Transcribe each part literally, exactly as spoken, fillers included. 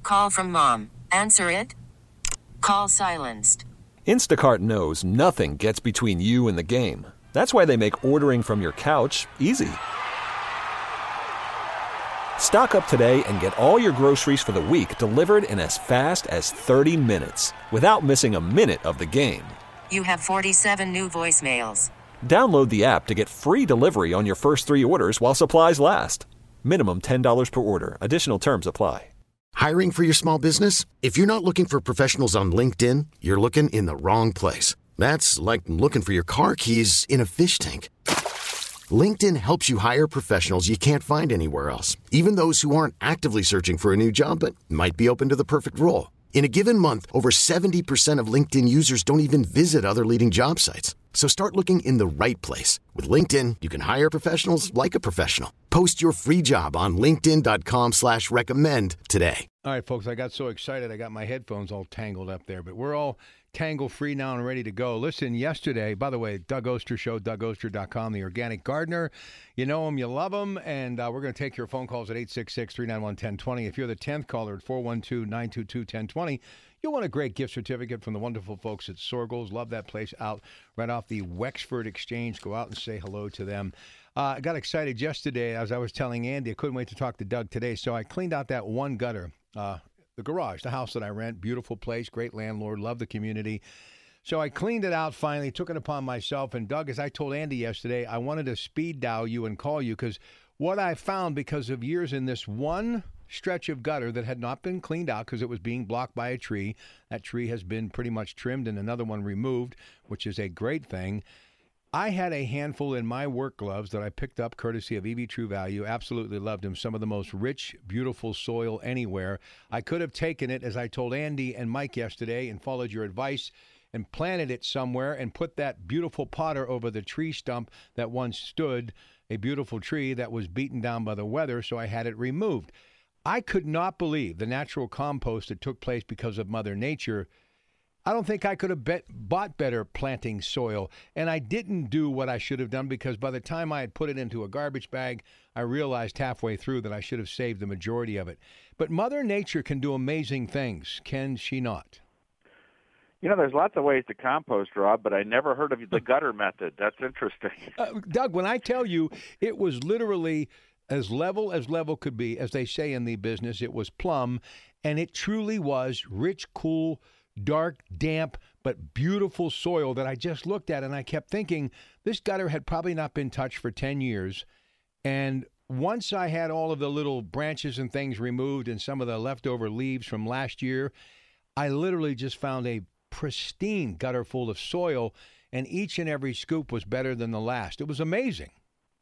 Call from mom. Answer it. Call silenced. Instacart knows nothing gets between you and the game. That's why they make ordering from your couch easy. Stock up today and get all your groceries for the week delivered in as fast as thirty minutes without missing a minute of the game. You have forty-seven new voicemails. Download the app to get free delivery on your first three orders while supplies last. Minimum ten dollars per order. Additional terms apply. Hiring for your small business? If you're not looking for professionals on LinkedIn, you're looking in the wrong place. That's like looking for your car keys in a fish tank. LinkedIn helps you hire professionals you can't find anywhere else, even those who aren't actively searching for a new job but might be open to the perfect role. In a given month, over seventy percent of LinkedIn users don't even visit other leading job sites. So start looking in the right place. With LinkedIn, you can hire professionals like a professional. Post your free job on linkedin.com slash recommend today. All right, folks, I got so excited I got my headphones all tangled up there, but we're all tangle-free now and ready to go. Listen, yesterday, by the way, Doug Oster Show, doug oster dot com, the organic gardener. You know him, you love him, and uh, we're going to take your phone calls at eight six six, three nine one, one zero two zero. If you're the tenth caller at four one two, nine two two, one zero two zero, you'll want a great gift certificate from the wonderful folks at Sorgles. Love that place out right off the Wexford Exchange. Go out and say hello to them. Uh, I got excited yesterday, as I was telling Andy. I couldn't wait to talk to Doug today, so I cleaned out that one gutter. Uh, the garage, the house that I rent, beautiful place, great landlord, love the community. So I cleaned it out finally, took it upon myself. And Doug, as I told Andy yesterday, I wanted to speed dial you and call you because what I found because of years in this one stretch of gutter that had not been cleaned out because it was being blocked by a tree. That tree has been pretty much trimmed and another one removed, which is a great thing. I had a handful in my work gloves that I picked up courtesy of E V True Value. Absolutely loved them. Some of the most rich, beautiful soil anywhere. I could have taken it, as I told Andy and Mike yesterday, and followed your advice and planted it somewhere and put that beautiful potter over the tree stump that once stood, a beautiful tree that was beaten down by the weather, so I had it removed. I could not believe the natural compost that took place because of Mother Nature. I don't think I could have bet, bought better planting soil, and I didn't do what I should have done because by the time I had put it into a garbage bag, I realized halfway through that I should have saved the majority of it. But Mother Nature can do amazing things, can she not? You know, there's lots of ways to compost, Rob, but I never heard of the gutter method. That's interesting. Uh, Doug, when I tell you it was literally as level as level could be, as they say in the business, it was plumb, and it truly was rich, cool, dark, damp, but beautiful soil that I just looked at, and I kept thinking this gutter had probably not been touched for ten years. And once I had all of the little branches and things removed and some of the leftover leaves from last year, I literally just found a pristine gutter full of soil, and each and every scoop was better than the last. It was amazing.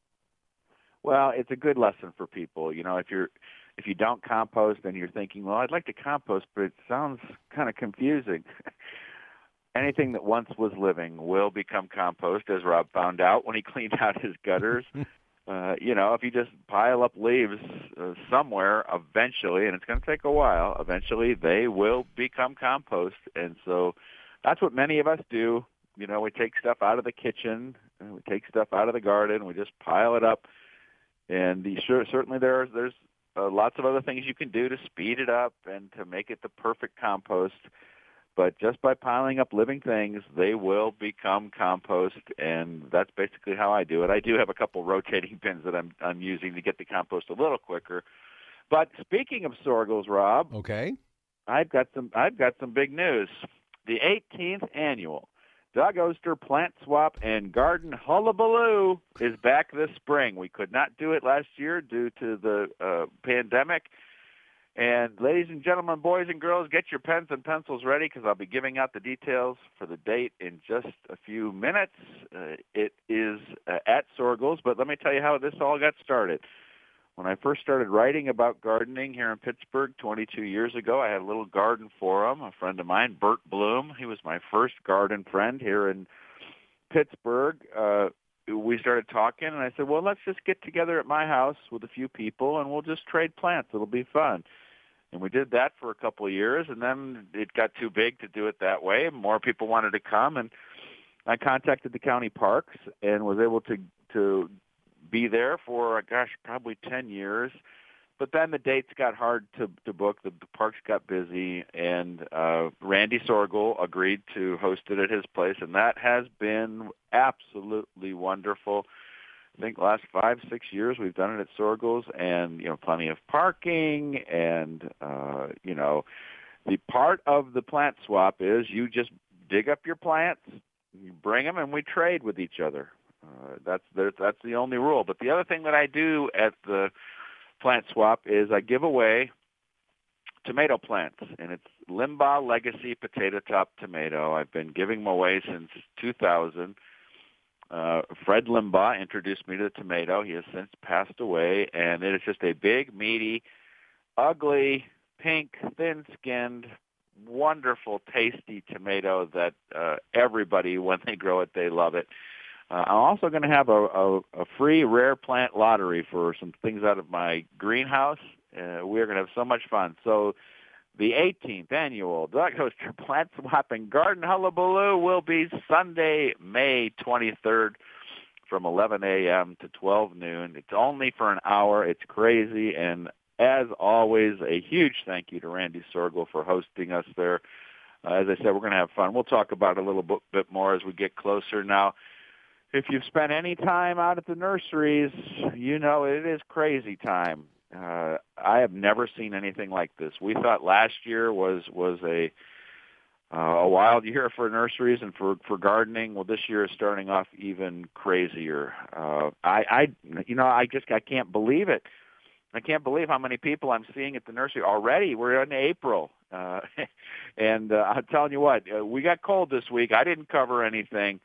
Well, it's a good lesson for people. You know, if you're If you don't compost, then you're thinking, well, I'd like to compost, but it sounds kind of confusing. Anything that once was living will become compost, as Rob found out when he cleaned out his gutters. uh, you know, if you just pile up leaves uh, somewhere, eventually, and it's going to take a while, eventually they will become compost. And so that's what many of us do. You know, we take stuff out of the kitchen, and we take stuff out of the garden, we just pile it up. And the, sure, certainly there are, there's Uh, lots of other things you can do to speed it up and to make it the perfect compost. But just by piling up living things, they will become compost, and that's basically how I do it. I do have a couple rotating bins that I'm, I'm using to get the compost a little quicker. But speaking of Sorgles, Rob, okay, I've got some I've got some big news. The eighteenth annual Doug Oster Plant Swap and Garden Hullabaloo is back this spring. We could not do it last year due to the uh, pandemic. And ladies and gentlemen, boys and girls, get your pens and pencils ready because I'll be giving out the details for the date in just a few minutes. Uh, it is uh, at Sorgles, but let me tell you how this all got started. When I first started writing about gardening here in Pittsburgh twenty-two years ago, I had a little garden forum. A friend of mine, Bert Bloom, he was my first garden friend here in Pittsburgh. Uh, we started talking, and I said, well, let's just get together at my house with a few people, and we'll just trade plants. It'll be fun. And we did that for a couple of years, and then it got too big to do it that way. More people wanted to come, and I contacted the county parks and was able to to be there for, gosh, probably ten years, But then the dates got hard to, to book. The, the parks got busy, and uh, Randy Sorgel agreed to host it at his place, and that has been absolutely wonderful. I think the last five, six years we've done it at Sorgel's, and, you know, plenty of parking, and, uh, you know, the part of the plant swap is you just dig up your plants, you bring them, and we trade with each other. Uh, that's the, that's the only rule. But the other thing that I do at the plant swap is I give away tomato plants, and it's Limbaugh Legacy Potato Top Tomato. I've been giving them away since two thousand. Uh, Fred Limbaugh introduced me to the tomato. He has since passed away, and it is just a big, meaty, ugly, pink, thin-skinned, wonderful, tasty tomato that uh, everybody, when they grow it, they love it. Uh, I'm also going to have a, a, a free rare plant lottery for some things out of my greenhouse. Uh, we're going to have so much fun. So the eighteenth annual Doug Oster Plant Swap and Garden Hullabaloo will be Sunday, May twenty-third from eleven a.m. to twelve noon. It's only for an hour. It's crazy. And as always, a huge thank you to Randy Sorgel for hosting us there. Uh, as I said, we're going to have fun. We'll talk about it a little bit, bit more as we get closer. Now, if you've spent any time out at the nurseries, you know it is crazy time. Uh, I have never seen anything like this. We thought last year was was a uh, a wild year for nurseries and for, for gardening. Well, this year is starting off even crazier. Uh, I, I, you know, I just I can't believe it. I can't believe how many people I'm seeing at the nursery already. We're in April, uh, and uh, I'm telling you what, uh, we got cold this week. I didn't cover anything.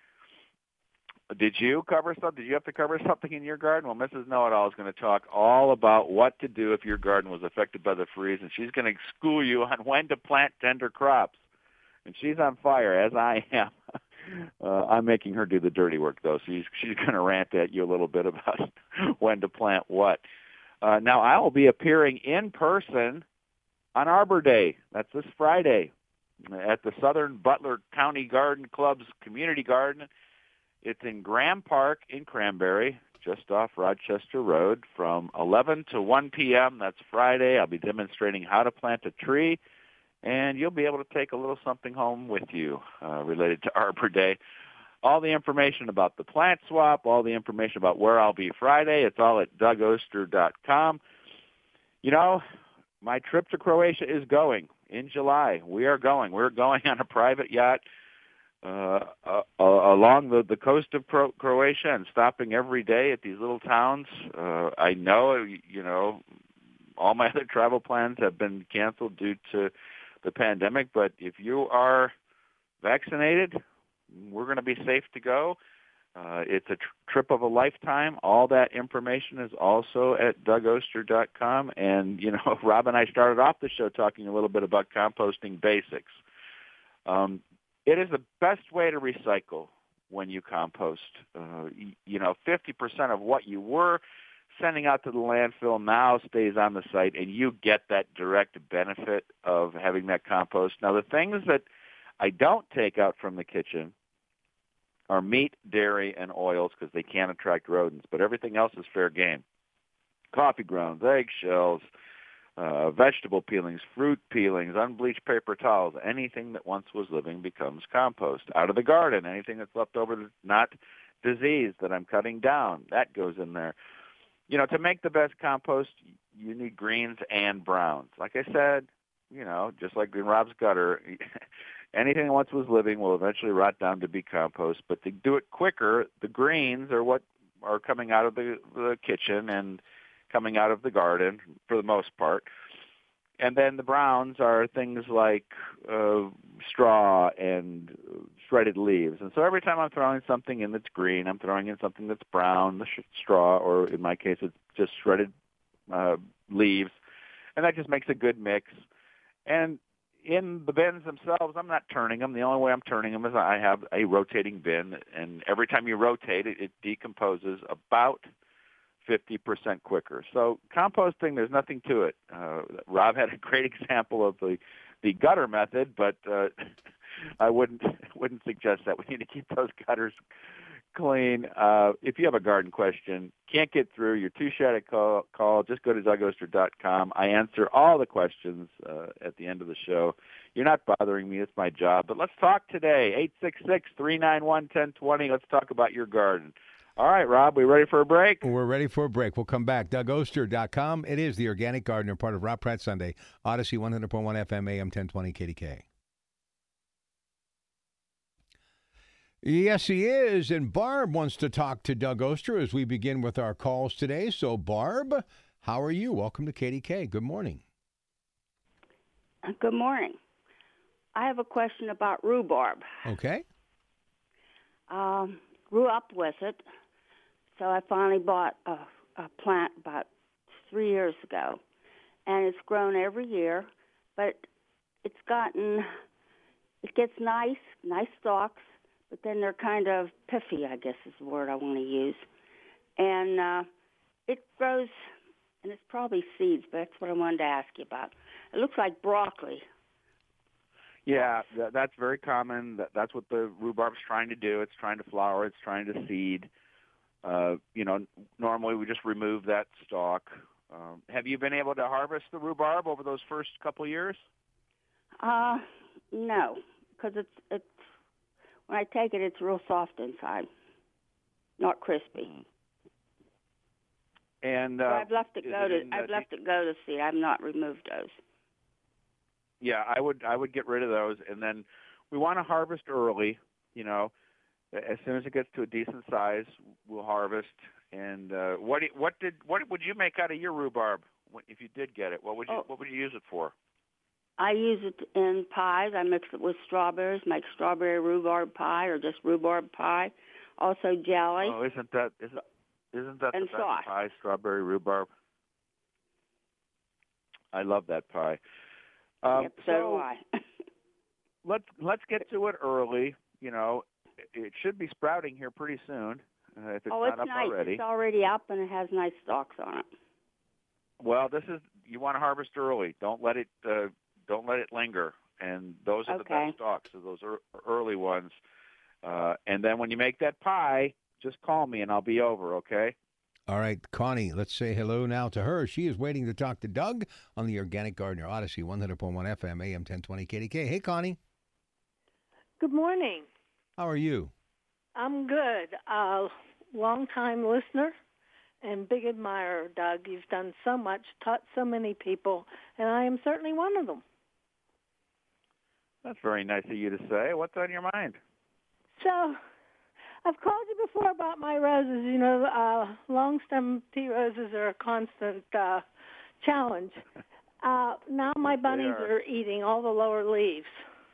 Did you cover something? Did you have to cover something in your garden? Well, Missus Know-It-All is going to talk all about what to do if your garden was affected by the freeze, and she's going to school you on when to plant tender crops. And she's on fire, as I am. Uh, I'm making her do the dirty work, though, so she's, she's going to rant at you a little bit about when to plant what. Uh, now, I will be appearing in person on Arbor Day. That's this Friday at the Southern Butler County Garden Club's community garden. It's in Graham Park in Cranberry, just off Rochester Road, from eleven to one p.m. That's Friday. I'll be demonstrating how to plant a tree, and you'll be able to take a little something home with you uh, related to Arbor Day. All the information about the plant swap, all the information about where I'll be Friday, it's all at Doug Oster dot com. You know, my trip to Croatia is going in July. We are going. We're going on a private yacht uh, uh, along the, the coast of Cro- Croatia and stopping every day at these little towns. Uh, I know, you know, all my other travel plans have been canceled due to the pandemic, but if you are vaccinated, we're going to be safe to go. Uh, it's a tr- trip of a lifetime. All that information is also at Doug Oster dot com. And, you know, Rob and I started off the show talking a little bit about composting basics. Um, it is the best way to recycle when you compost. Uh, you, you know, fifty percent of what you were sending out to the landfill now stays on the site, and you get that direct benefit of having that compost. Now, the things that I don't take out from the kitchen are meat, dairy, and oils because they can attract rodents, but everything else is fair game. Coffee grounds, eggshells, uh, vegetable peelings, fruit peelings, unbleached paper towels, anything that once was living becomes compost. Out of the garden, anything that's left over that's not diseased that I'm cutting down, that goes in there. You know, to make the best compost, you need greens and browns. Like I said, you know, just like in Rob's gutter, anything that once was living will eventually rot down to be compost. But to do it quicker, the greens are what are coming out of the, the kitchen and coming out of the garden for the most part. And then the browns are things like uh, straw and shredded leaves. And so every time I'm throwing something in that's green, I'm throwing in something that's brown, the sh- straw, or in my case, it's just shredded uh, leaves. And that just makes a good mix. And in the bins themselves, I'm not turning them. The only way I'm turning them is I have a rotating bin, and every time you rotate it, it decomposes about fifty percent quicker. So composting, there's nothing to it. Uh, Rob had a great example of the, the gutter method, but uh, I wouldn't wouldn't suggest that. We need to keep those gutters Colleen, uh, if you have a garden question, can't get through, you're too shy to call, call, just go to Doug Oster dot com. I answer all the questions uh, at the end of the show. You're not bothering me. It's my job. But let's talk today, eight six six, three nine one, one oh two oh. Let's talk about your garden. All right, Rob, we ready for a break? We're ready for a break. We'll come back. Doug Oster dot com. It is the Organic Gardener, part of Rob Pratt Sunday. Odyssey, one hundred point one F M, A M ten twenty, K D K. Yes, he is. And Barb wants to talk to Doug Oster as we begin with our calls today. So, Barb, how are you? Welcome to K D K. Good morning. Good morning. I have a question about rhubarb. Okay. Um, grew up with it, so I finally bought a, a plant about three years ago, and it's grown every year, but it's gotten, it gets nice, nice stalks, but then they're kind of piffy, I guess is the word I want to use. And uh, it grows, and it's probably seeds, but that's what I wanted to ask you about. It looks like broccoli. Yeah, that, that's very common. That, that's what the rhubarb's trying to do. It's trying to flower. It's trying to seed. Uh, you know, normally we just remove that stalk. Um, have you been able to harvest the rhubarb over those first couple of years? Uh, no, because it's it's when I take it, it's real soft inside, not crispy. And uh, so I've left it go it to in, I've uh, left it go to seed. I've not removed those. Yeah, I would I would get rid of those, and then we want to harvest early. You know, as soon as it gets to a decent size, we'll harvest. And uh, what do- what did what would you make out of your rhubarb if you did get it? What would you Oh. what would you use it for? I use it in pies. I mix it with strawberries, make strawberry rhubarb pie or just rhubarb pie. Also jelly. Oh, isn't that isn't isn't that And the best sauce. pie? Strawberry rhubarb. I love that pie. Um, Yep, so do I. let's let's get to it early. You know, it should be sprouting here pretty soon. Uh, if it's oh, not it's up nice. already. It's already up and it has nice stalks on it. Well, this is you want to harvest early. Don't let it uh, don't let it linger. And those are the Okay. best stalks. So those are early ones. Uh, and then when you make that pie, just call me and I'll be over. Okay. All right, Connie, let's say hello now to her. She is waiting to talk to Doug on the Organic Gardener, Odyssey, one hundred point one F M, A M ten twenty, K D K. Hey, Connie. Good morning. How are you? I'm good. Uh, long-time listener and big admirer, Doug. You've done so much, taught so many people, and I am certainly one of them. That's very nice of you to say. What's on your mind? So I've called you before about my roses. You know, uh, long-stem tea roses are a constant uh, challenge. Uh, now my bunnies are. are eating all the lower leaves.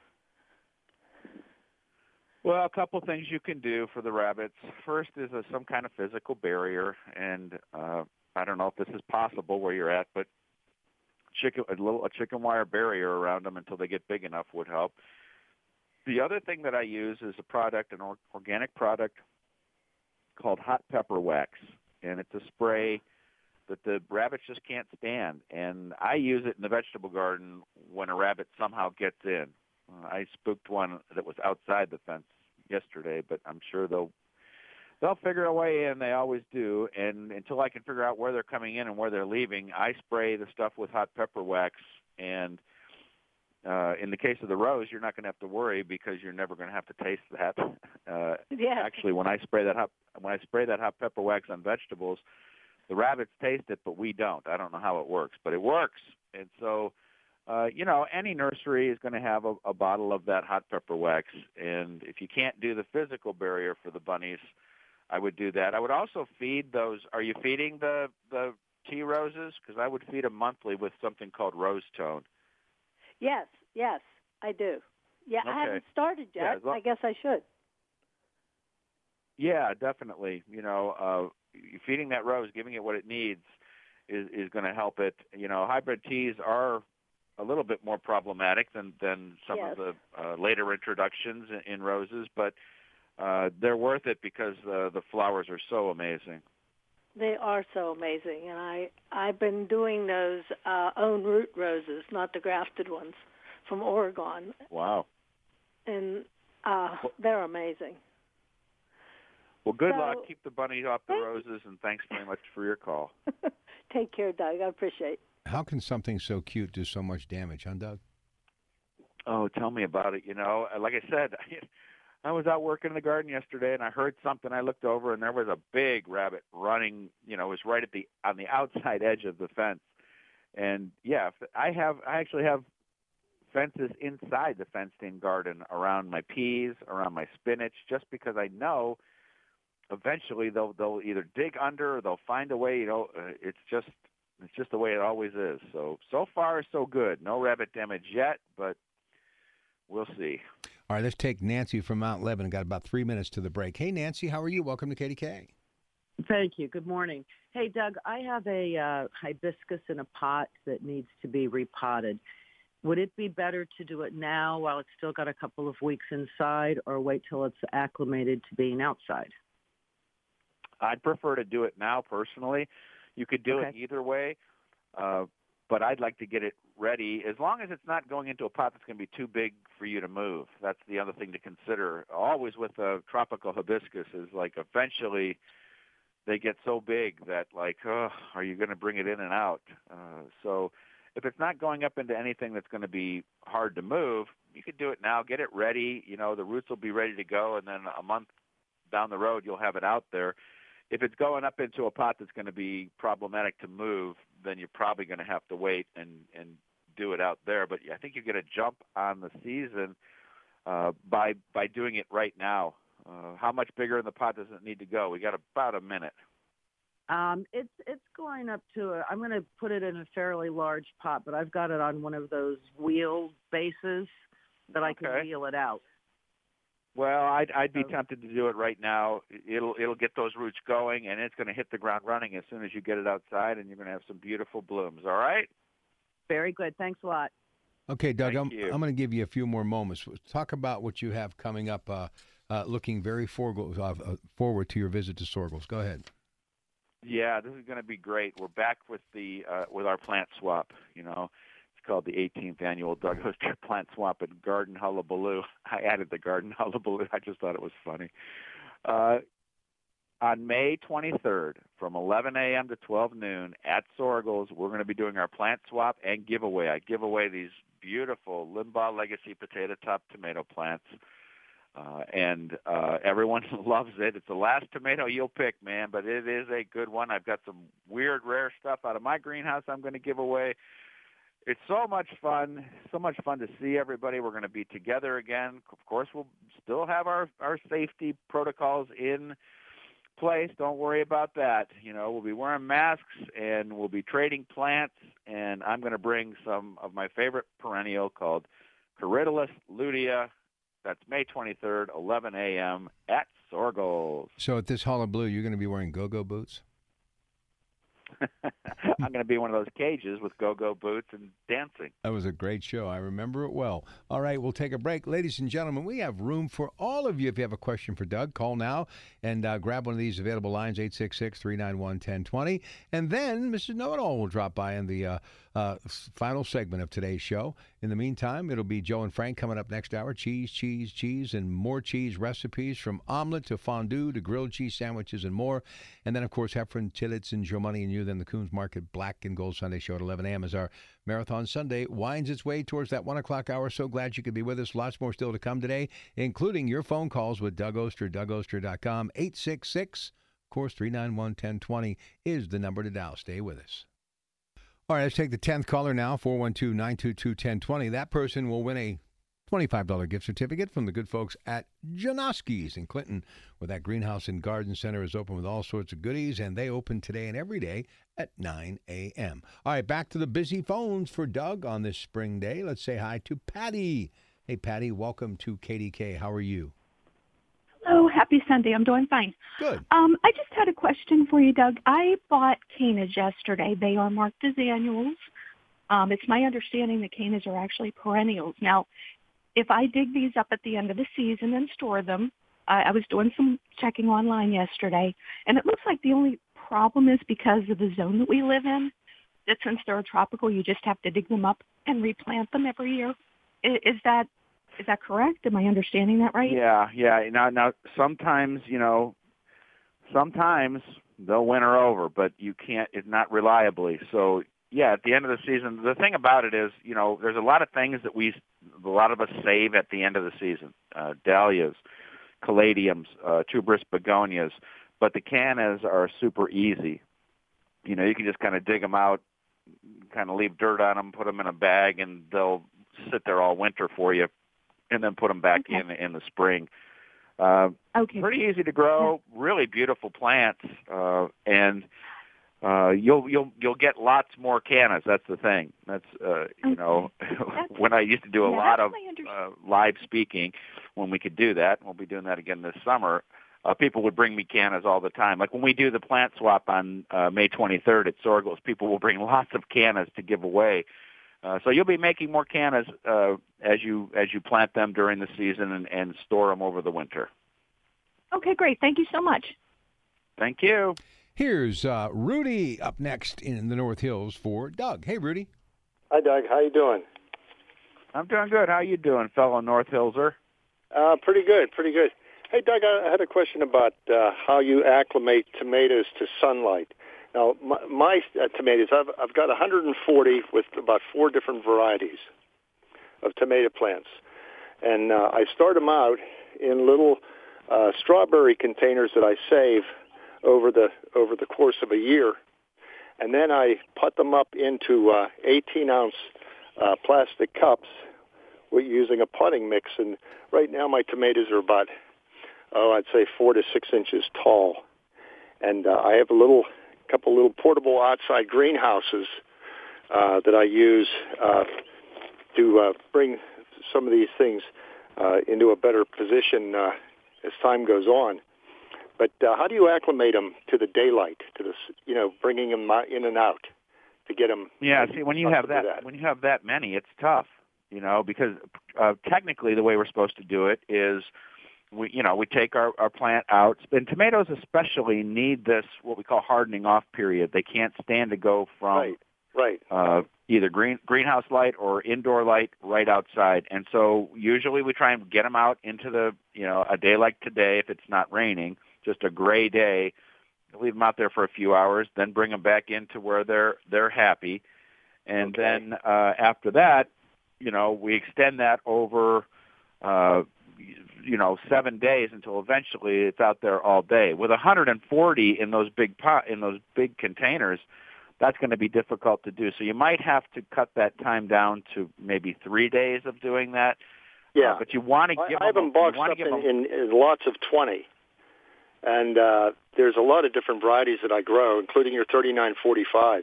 Well, a couple things you can do for the rabbits. First is a, some kind of physical barrier, and uh, I don't know if this is possible where you're at, but chicken a little a chicken wire barrier around them until they get big enough would help. The other thing that I use is a product, an or- organic product called hot pepper wax, and it's a spray that the rabbits just can't stand. And I use it in the vegetable garden when a rabbit somehow gets in. Uh, I spooked one that was outside the fence yesterday, but I'm sure they'll they'll figure a way in. They always do. And until I can figure out where they're coming in and where they're leaving, I spray the stuff with hot pepper wax. And uh, in the case of the rose, you're not going to have to worry because you're never going to have to taste that. Uh, Yes. Actually, when I spray that hot when I spray that hot pepper wax on vegetables, the rabbits taste it, but we don't. I don't know how it works, but it works. And so. Uh, you know, any nursery is going to have a, a bottle of that hot pepper wax. And if you can't do the physical barrier for the bunnies, I would do that. I would also feed those. Are you feeding the, the tea roses? Because I would feed them monthly with something called Rose Tone. Yes, yes, I do. Yeah, I Okay. haven't started yet. Yeah, as long- I guess I should. Yeah, definitely. You know, uh, feeding that rose, giving it what it needs is, is going to help it. You know, hybrid teas are a little bit more problematic than, than some Yes. of the uh, later introductions in, in roses, but uh, they're worth it because uh, the flowers are so amazing. They are so amazing, and I I've been doing those uh, own root roses, not the grafted ones, from Oregon, Wow. and uh, they're amazing. Well, good So- luck. Keep the bunny off the roses, and thanks very much for your call. Take care, Doug. I appreciate it. How can something so cute do so much damage, huh, Doug? Oh, tell me about it. You know, like I said, I was out working in the garden yesterday, and I heard something. I looked over, and there was a big rabbit running. You know, it was right at the on the outside edge of the fence. And yeah, I have. I actually have fences inside the fenced-in garden around my peas, around my spinach, just because I know eventually they'll they'll either dig under or they'll find a way. You know, uh, it's just it's just the way it always is. So so far so good. No rabbit damage yet, but we'll see. All right, let's take Nancy from Mount Lebanon. Got about three minutes to the break. Hey, Nancy, how are you? Welcome to K D K. Thank you. Good morning. Hey, Doug, I have a uh, hibiscus in a pot that needs to be repotted. Would it be better to do it now while it's still got a couple of weeks inside, or wait till it's acclimated to being outside? I'd prefer to do it now personally. You could do Okay. it either way, uh, but I'd like to get it ready as long as it's not going into a pot that's going to be too big for you to move. That's the other thing to consider. Always with a tropical hibiscus is like eventually they get so big that like, oh, are you going to bring it in and out? Uh, so if it's not going up into anything that's going to be hard to move, you could do it now. Get it ready. You know, the roots will be ready to go, and then a month down the road you'll have it out there. If it's going up into a pot that's going to be problematic to move, then you're probably going to have to wait and, and do it out there. But I think you get a jump on the season uh, by by doing it right now. Uh, how much bigger in the pot does it need to go? We got about a minute. Um, it's it's going up to a, I'm going to put it in a fairly large pot, but I've got it on one of those wheel bases that I can Okay. wheel it out. Well, I'd, I'd be So- tempted to do it right now. It'll it'll get those roots going, and it's going to hit the ground running as soon as you get it outside, and you're going to have some beautiful blooms. All right? Very good. Thanks a lot. Okay, Doug, Thank I'm, you. I'm going to give you a few more moments. Talk about what you have coming up, uh, uh, looking very forward, uh, forward to your visit to Sorgels. Go ahead. Yeah, this is going to be great. We're back with the uh, with our plant swap. You know, it's called the eighteenth annual Doug Oster Plant Swap at Garden Hullabaloo. I added the Garden Hullabaloo. I just thought it was funny. Uh, on May twenty-third, from eleven a.m. to twelve noon at Sorgels, we're going to be doing our plant swap and giveaway. I give away these beautiful Limbaugh Legacy potato top tomato plants. Uh, and uh, everyone loves it. It's the last tomato you'll pick, man, but it is a good one. I've got some weird, rare stuff out of my greenhouse I'm going to give away. It's so much fun, so much fun to see everybody. We're going to be together again. Of course, we'll still have our, our safety protocols in place. Don't worry about that. You know, we'll be wearing masks, and we'll be trading plants, and I'm going to bring some of my favorite perennial called Corydalis lutea. That's May twenty-third, eleven a.m. at Sorgels. So at this Hullabaloo, you're going to be wearing go-go boots? I'm going to be in one of those cages with go-go boots and dancing. That was a great show. I remember it well. All right, we'll take a break. Ladies and gentlemen, we have room for all of you. If you have a question for Doug, call now and uh, grab one of these available lines, eight six six, three nine one, one zero two zero. And then Missus Know-It-All will drop by in the uh, uh, final segment of today's show. In the meantime, it'll be Joe and Frank coming up next hour. Cheese, cheese, cheese, and more cheese recipes from omelet to fondue to grilled cheese sandwiches and more. And then, of course, Heffron, Tillits, and Joe Money and you. Then the Coons Market Black and Gold Sunday show at eleven a.m. as our Marathon Sunday winds its way towards that one o'clock hour. So glad you could be with us. Lots more still to come today, including your phone calls with Doug Oster, Doug Oster dot com. eight six six, of course, three nine one, one zero two zero is the number to dial. Stay with us. All right, let's take the tenth caller now, four one two, nine two two, one zero two zero. That person will win a twenty-five dollars gift certificate from the good folks at Janoski's in Clinton, where that greenhouse and garden center is open with all sorts of goodies, and they open today and every day at nine a.m. All right, back to the busy phones for Doug on this spring day. Let's say hi to Patty. Hey, Patty, welcome to K D K. How are you? Hello, happy Sunday. I'm doing fine. Good. Um, I just had a question for you, Doug. I bought canids yesterday. They are marked as annuals. Um, it's my understanding that canids are actually perennials. Now, if I dig these up at the end of the season and store them, I, I was doing some checking online yesterday, and it looks like the only problem is because of the zone that we live in, that since they're tropical, you just have to dig them up and replant them every year. Is, is that is that correct? Am I understanding that right? Yeah, yeah. Now, now, sometimes, you know, sometimes they'll winter over, but you can't, it's not reliably. So, yeah, at the end of the season, the thing about it is, you know, there's a lot of things that we, a lot of us save at the end of the season. Uh, dahlias, caladiums, uh, tuberous begonias, but the cannas are super easy. You know, you can just kind of dig them out, kind of leave dirt on them, put them in a bag, and they'll sit there all winter for you, and then put them back Okay. in in the spring. Uh, Okay. Pretty easy to grow, really beautiful plants, uh, and uh, you'll you'll you'll get lots more cannas. That's the thing. That's uh, you Okay. know, That's- when I used to do a yeah, lot of that's my under- uh, live speaking, when we could do that, we'll be doing that again this summer. Uh, people would bring me cannas all the time. Like when we do the plant swap on uh, May twenty-third at Sorgos, people will bring lots of cannas to give away. Uh, so you'll be making more cannas uh, as you as you plant them during the season and, and store them over the winter. Okay, great. Thank you so much. Thank you. Here's uh, Rudy up next in the North Hills for Doug. Hey, Rudy. Hi, Doug. How you doing? I'm doing good. How you doing, fellow North Hillser? Uh, pretty good, pretty good. Hey, Doug, I had a question about uh, how you acclimate tomatoes to sunlight. Now, my, my uh, tomatoes, I've, I've got one hundred forty with about four different varieties of tomato plants. And uh, I start them out in little uh, strawberry containers that I save over the over the course of a year. And then I put them up into uh, eighteen-ounce uh, plastic cups with using a potting mix. And right now my tomatoes are about, oh, I'd say four to six inches tall. And uh, I have a little couple little portable outside greenhouses uh, that I use uh, to uh, bring some of these things uh, into a better position uh, as time goes on. But uh, how do you acclimate them to the daylight, to the, you know, bringing them in and out to get them? Yeah, see, when you have that, that, when you have that many, it's tough, you know, because uh, technically the way we're supposed to do it is, we, you know, we take our, our plant out. And tomatoes especially need this, what we call hardening off period. They can't stand to go from right, right. Uh, either green greenhouse light or indoor light right outside. And so usually we try and get them out into the, you know, a day like today if it's not raining, just a gray day, leave them out there for a few hours, then bring them back into where they're they're happy. And Okay. then uh, after that, you know, we extend that over uh, you know, seven days until eventually it's out there all day. With one hundred forty in those big pot in those big containers, that's going to be difficult to do. So you might have to cut that time down to maybe three days of doing that. Yeah, uh, but you want to give I, I have them, them boxed you wanna up give in, them, in, in lots of twenty, and uh, there's a lot of different varieties that I grow, including your thirty-nine forty-fives.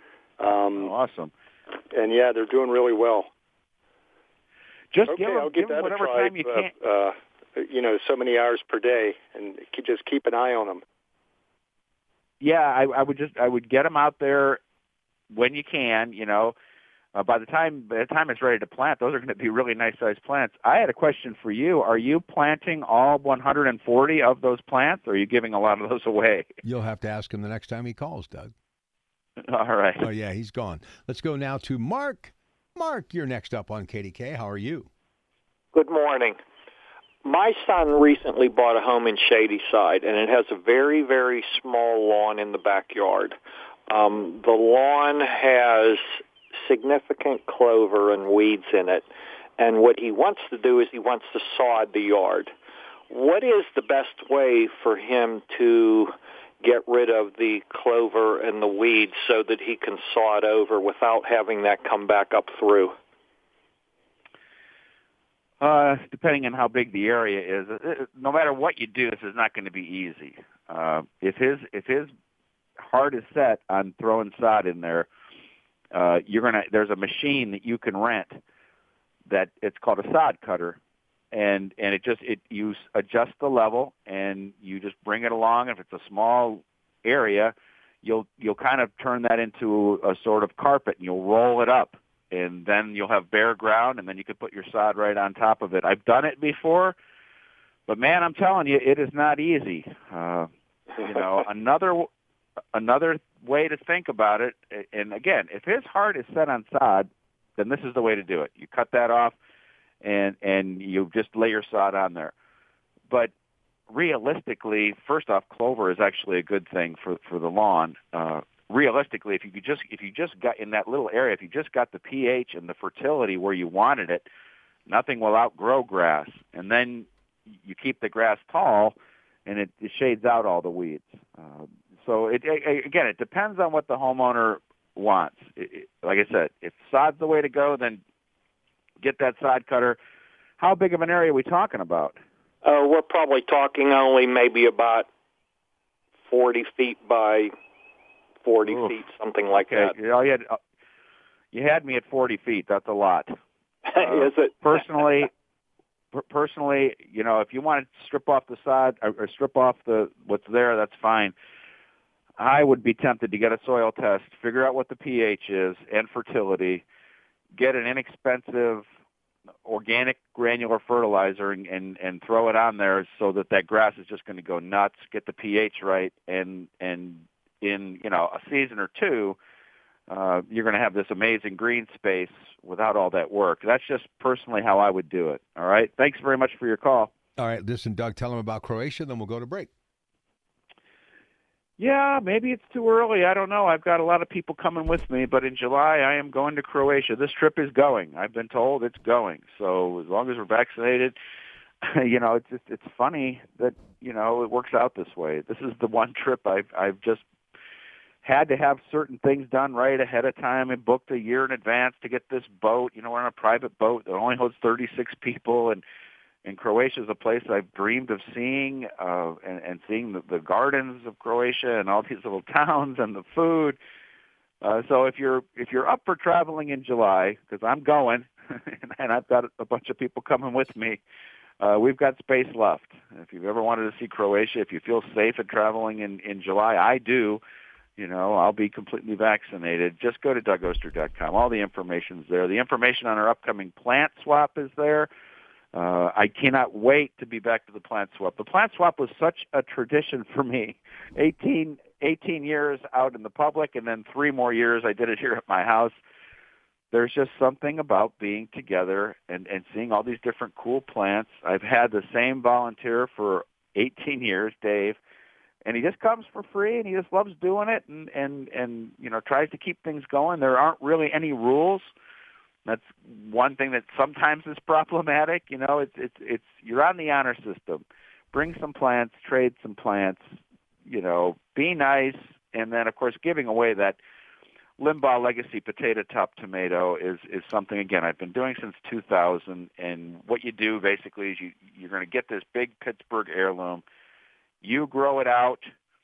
Um, oh, awesome. And yeah, they're doing really well. Just okay, give them, I'll give give them that whatever a try. time you uh, can. Uh, you know, so many hours per day, and keep, just keep an eye on them. Yeah, I, I would just I would get them out there when you can. You know, uh, by the time by the time it's ready to plant, those are going to be really nice sized plants. I had a question for you. Are you planting all one hundred forty of those plants, or are you giving a lot of those away? You'll have to ask him the next time he calls, Doug. All right. Oh, yeah, he's gone. Let's go now to Mark. Mark, you're next up on K D K. How are you? Good morning. My son recently bought a home in Shadyside, and it has a very, very small lawn in the backyard. Um, the lawn has significant clover and weeds in it, and what he wants to do is he wants to sod the yard. What is the best way for him to get rid of the clover and the weeds so that he can sod over without having that come back up through? Uh, depending on how big the area is, it, no matter what you do, this is not going to be easy. Uh, if his if his heart is set on throwing sod in there, uh, you're gonna. There's a machine that you can rent that it's called a sod cutter, and and it just it you adjust the level and you just bring it along. If it's a small area, you'll you'll kind of turn that into a sort of carpet and you'll roll it up. And then you'll have bare ground, and then you can put your sod right on top of it. I've done it before, but man, I'm telling you, it is not easy. Uh, you know, another another way to think about it, and again, if his heart is set on sod, then this is the way to do it. You cut that off, and and you just lay your sod on there. But realistically, first off, clover is actually a good thing for for the lawn. Uh, realistically, if you could just if you just got in that little area, if you just got the pH and the fertility where you wanted it, nothing will outgrow grass. And then you keep the grass tall, and it, it shades out all the weeds. Uh, so it, it, again, it depends on what the homeowner wants. It, it, like I said, if sod's the way to go, then get that sod cutter. How big of an area are we talking about? Uh, we're probably talking only maybe about forty feet by forty Oof. feet, something like okay. that. You, know, you, had, uh, you had me at forty feet. That's a lot. Uh, Is it? Personally, per- personally, you know, if you want to strip off the sod or, or strip off the what's there, that's fine. I would be tempted to get a soil test, figure out what the pH is and fertility, get an inexpensive organic granular fertilizer and, and, and throw it on there so that that grass is just going to go nuts, get the pH right, and and in, you know, a season or two, uh, you're going to have this amazing green space without all that work. That's just personally how I would do it. All right? Thanks very much for your call. All right, listen, Doug, tell them about Croatia, then we'll go to break. Yeah, maybe it's too early. I don't know. I've got a lot of people coming with me, but in July I am going to Croatia. This trip is going. I've been told it's going. So as long as we're vaccinated, you know, it's just, it's funny that, you know, it works out this way. This is the one trip I've I've just had to have certain things done right ahead of time and booked a year in advance to get this boat. You know, we're on a private boat that only holds thirty-six people, and And Croatia is a place I've dreamed of seeing, uh, and, and seeing the, the gardens of Croatia and all these little towns and the food. Uh, so if you're if you're up for traveling in July, because I'm going, and I've got a bunch of people coming with me, uh, we've got space left. If you've ever wanted to see Croatia, if you feel safe at traveling in, in July, I do. You know, I'll be completely vaccinated. Just go to Doug Oster dot com. All the information's there. The information on our upcoming plant swap is there. Uh, I cannot wait to be back to the plant swap. The plant swap was such a tradition for me. eighteen, eighteen years out in the public, and then three more years I did it here at my house. There's just something about being together and, and seeing all these different cool plants. I've had the same volunteer for eighteen years, Dave, and he just comes for free, and he just loves doing it and, and, and you know, tries to keep things going. There aren't really any rules. That's one thing that sometimes is problematic. You know, it's it's it's you're on the honor system. Bring some plants, trade some plants. You know, be nice, and then of course giving away that Limbaugh Legacy Potato Top Tomato is is something again I've been doing since two thousand. And what you do basically is you you're going to get this big Pittsburgh heirloom. You grow it out,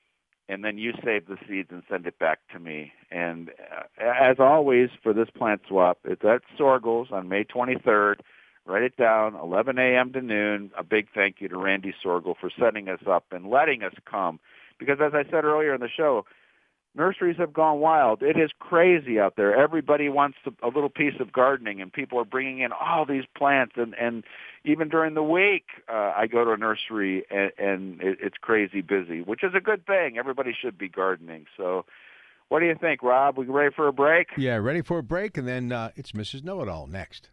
and then you save the seeds and send it back to me. And uh, as always, for this plant swap, it's at Sorgel's on May twenty-third. Write it down, eleven a.m. to noon. A big thank you to Randy Sorgel for setting us up and letting us come. Because as I said earlier in the show, nurseries have gone wild. It is crazy out there. Everybody wants a little piece of gardening, and people are bringing in all these plants. And, and even during the week, uh, I go to a nursery, and, and it, it's crazy busy, which is a good thing. Everybody should be gardening. So what do you think, Rob? We ready for a break? Yeah, ready for a break, and then uh, it's Missus Know-It-All next.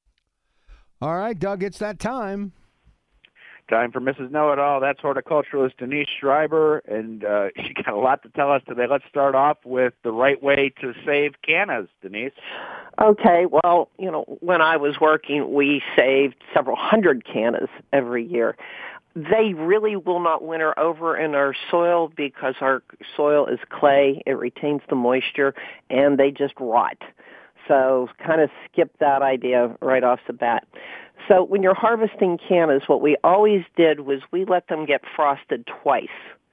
All right, Doug, it's that time. Time for Missus Know-It-All. That's horticulturalist Denise Schreiber, and uh, she got a lot to tell us today. Let's start off with the right way to save cannas, Denise. Okay, well, you know, when I was working, we saved several hundred cannas every year. They really will not winter over in our soil because our soil is clay. It retains the moisture, and they just rot. So kind of skip that idea right off the bat. So when you're harvesting cannas, what we always did was we let them get frosted twice.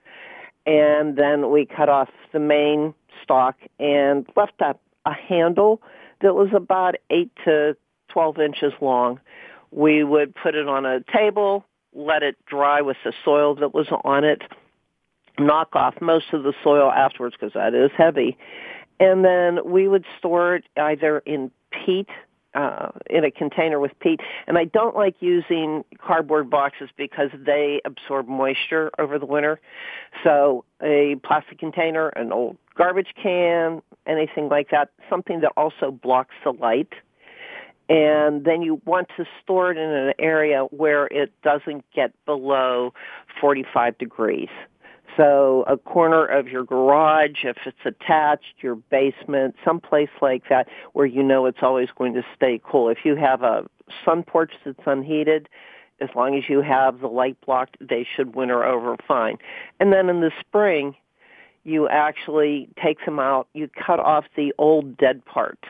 And then we cut off the main stalk and left a, a handle that was about eight to twelve inches long. We would put it on a table, let it dry with the soil that was on it, knock off most of the soil afterwards because that is heavy. And then we would store it either in peat, uh, in a container with peat. And I don't like using cardboard boxes because they absorb moisture over the winter. So a plastic container, an old garbage can, anything like that, something that also blocks the light. And then you want to store it in an area where it doesn't get below forty-five degrees. So a corner of your garage, if it's attached, your basement, someplace like that where you know it's always going to stay cool. If you have a sun porch that's unheated, as long as you have the light blocked, they should winter over fine. And then in the spring, you actually take them out, you cut off the old dead part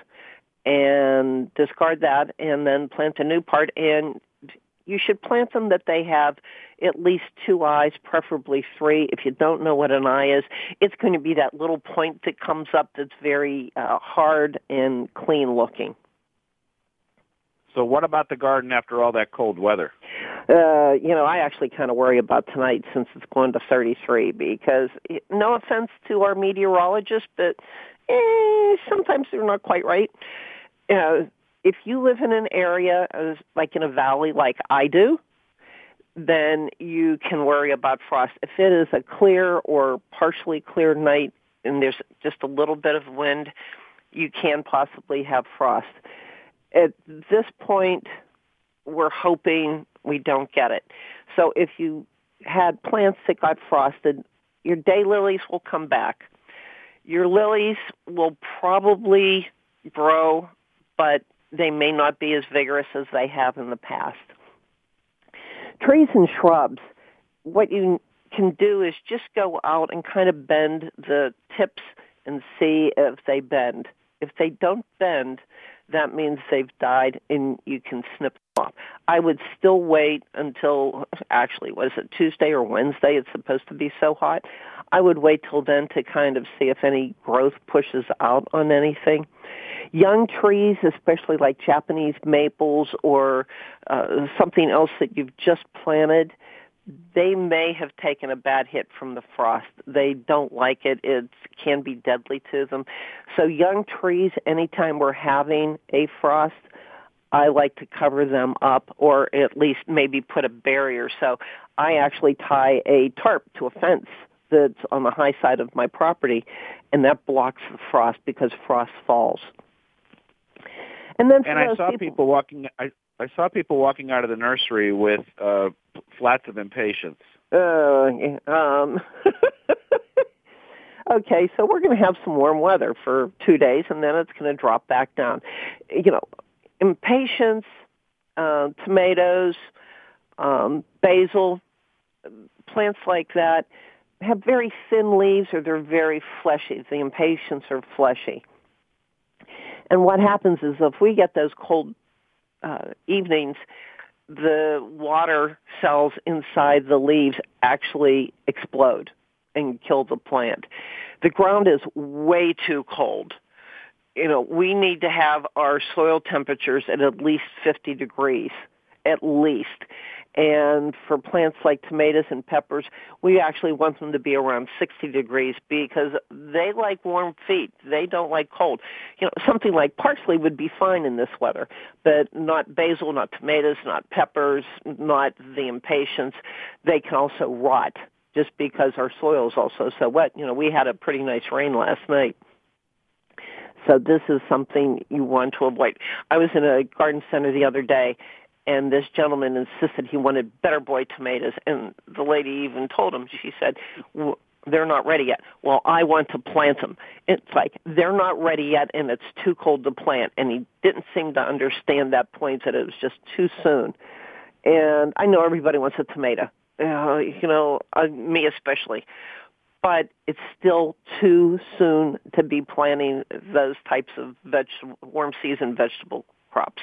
and discard that, and then plant a new part. And you should plant them that they have at least two eyes, preferably three. If you don't know what an eye is, it's going to be that little point that comes up that's very uh, hard and clean looking. So what about the garden after all that cold weather? Uh, you know, I actually kind of worry about tonight since it's going to thirty-three because, no offense to our meteorologists, but eh, sometimes they're not quite right. Uh, if you live in an area, uh, like in a valley like I do, then you can worry about frost. If it is a clear or partially clear night and there's just a little bit of wind, you can possibly have frost. At this point, we're hoping we don't get it. So if you had plants that got frosted, your daylilies will come back. Your lilies will probably grow, but they may not be as vigorous as they have in the past. Trees and shrubs, what you can do is just go out and kind of bend the tips and see if they bend. If they don't bend, that means they've died and you can snip them off. I would still wait until, actually, was it Tuesday or Wednesday? It's supposed to be so hot. I would wait till then to kind of see if any growth pushes out on anything. Young trees, especially like Japanese maples or uh, something else that you've just planted, they may have taken a bad hit from the frost. They don't like it. It can be deadly to them. So young trees, anytime we're having a frost, I like to cover them up or at least maybe put a barrier. So I actually tie a tarp to a fence that's on the high side of my property, and that blocks the frost because frost falls. And then and I saw people, people walking. I, I saw people walking out of the nursery with uh, flats of impatience. Uh, um. Okay, so we're going to have some warm weather for two days, and then it's going to drop back down. You know, impatience, uh, tomatoes, um, basil, plants like that have very thin leaves or they're very fleshy. The impatiens are fleshy. And what happens is if we get those cold uh, evenings, the water cells inside the leaves actually explode and kill the plant. The ground is way too cold. You know, we need to have our soil temperatures at at least fifty degrees, at least. And for plants like tomatoes and peppers, we actually want them to be around sixty degrees because they like warm feet. They don't like cold. You know, something like parsley would be fine in this weather, but not basil, not tomatoes, not peppers, not the impatiens. They can also rot just because our soil is also so wet. You know, we had a pretty nice rain last night. So this is something you want to avoid. I was in a garden center the other day, and this gentleman insisted he wanted Better Boy tomatoes, and the lady even told him, she said, well, they're not ready yet. Well, I want to plant them. It's like, they're not ready yet, and it's too cold to plant. And he didn't seem to understand that point, that it was just too soon. And I know everybody wants a tomato, uh, you know, uh, me especially. But it's still too soon to be planting those types of vegetable, warm season vegetable crops.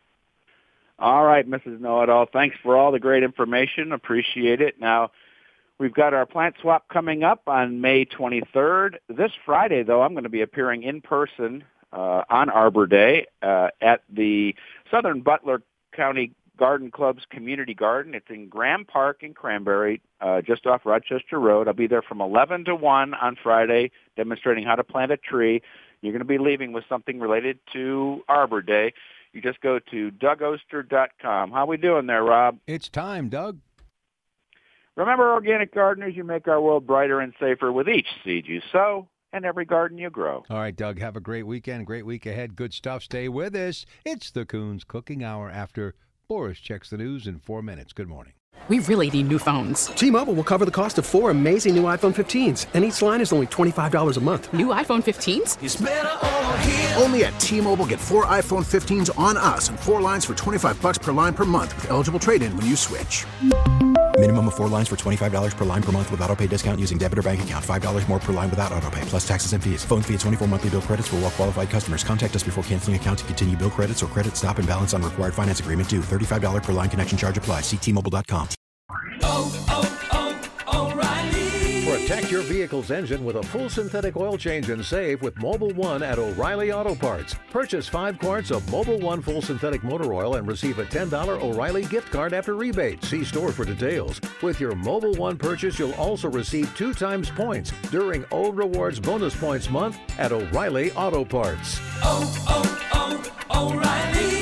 All right, Missus Know-It-All, thanks for all the great information. Appreciate it. Now, we've got our plant swap coming up on May twenty-third. This Friday, though, I'm going to be appearing in person uh, on Arbor Day uh, at the Southern Butler County Garden Club's Community Garden. It's in Graham Park in Cranberry, uh, just off Rochester Road. I'll be there from eleven to one on Friday, demonstrating how to plant a tree. You're going to be leaving with something related to Arbor Day. You just go to Doug Oster dot com. How we doing there, Rob? It's time, Doug. Remember, organic gardeners, you make our world brighter and safer with each seed you sow. and every garden you grow. All right, Doug, have a great weekend, great week ahead. Good stuff. Stay with us. It's the Coons Cooking Hour after Boris checks the news in four minutes. Good morning. We really need new phones. T-Mobile will cover the cost of four amazing new iPhone fifteens, and each line is only twenty-five dollars a month. New iPhone fifteens? It's better over here. Only at T-Mobile, get four iPhone fifteens on us and four lines for twenty-five dollars per line per month with eligible trade-in when you switch. Minimum of four lines for twenty-five dollars per line per month with autopay discount using debit or bank account. five dollars more per line without autopay, plus taxes and fees. Phone fee at twenty-four monthly bill credits for well-qualified customers. Contact us before canceling account to continue bill credits or credit stop and balance on required finance agreement due. thirty-five dollars per line connection charge applies. See T Mobile dot com. Oh, oh, oh, O'Reilly. Protect your vehicle's engine with a full synthetic oil change and save with Mobil One at O'Reilly Auto Parts. Purchase five quarts of Mobil One full synthetic motor oil and receive a ten dollars O'Reilly gift card after rebate. See store for details. With your Mobil One purchase, you'll also receive two times points during O Rewards Bonus Points Month at O'Reilly Auto Parts. Oh, oh, oh, O'Reilly.